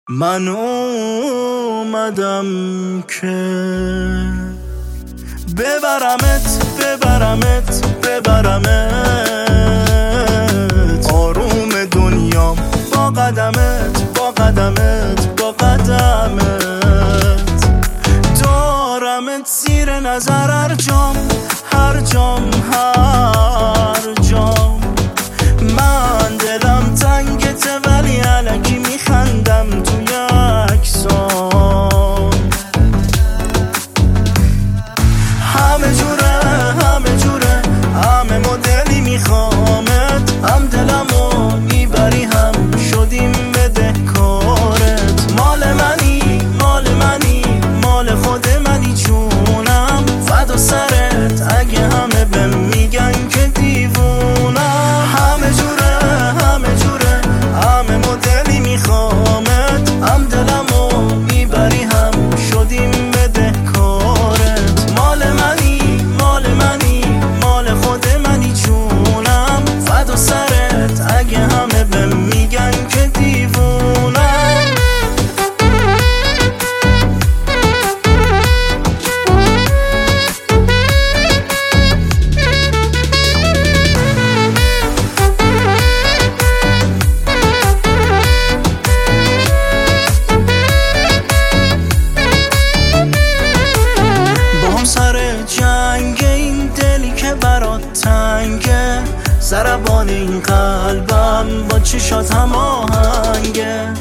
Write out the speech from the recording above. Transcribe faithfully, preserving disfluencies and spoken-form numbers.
من اومدم که ببرمت ببرمت ببرمت آروم دنیام با قدمت با قدمت با قدمت دارمت زیر نظر هر جام هر جام هر جام من دلم تنگته ولی الکی میخندم توی عکسام همه جوره همه جوره همه مدلی میخوامت هم دلمو میبری هم شدیم بدهکارت مال منی مال منی مال خود منی جونم فدا سرت اگه همه بهم میگن که دیوونم همه جوره همه جوره همه مدلی میخوامت هم دلمو میبری هم شدیم بدهکارت مال منی مال منی مال خود منی جونم فدا سرت اگه همه بهم میگن که دیوونم جنگ این دلی که برات تنگه ضربان این قلبم با چشات هم آهنگه